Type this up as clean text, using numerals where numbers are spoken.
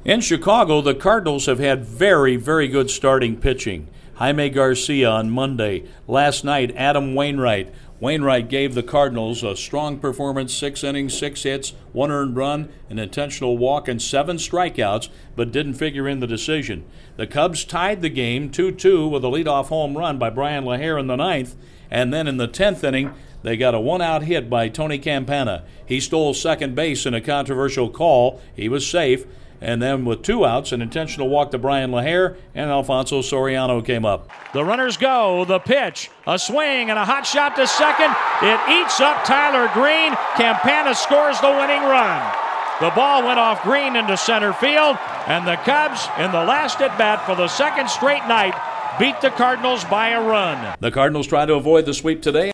In Chicago, the Cardinals have had very, very good starting pitching. Jaime Garcia on Monday. Last night, Adam Wainwright. Wainwright gave the Cardinals a strong performance, 6 innings, 6 hits, 1 earned run, an intentional walk, and 7 strikeouts, but didn't figure in the decision. The Cubs tied the game 2-2 with a leadoff home run by Brian LaHair in the 9th, and then in the 10th inning, they got a one-out hit by Tony Campana. He stole second base in a controversial call. He was safe. And then with 2 outs, an intentional walk to Brian LaHair, and Alfonso Soriano came up. The runners go, the pitch, a swing, and a hot shot to second. It eats up Tyler Green. Campana scores the winning run. The ball went off Green into center field, and the Cubs, in the last at-bat for the second straight night, beat the Cardinals by a run. The Cardinals try to avoid the sweep today.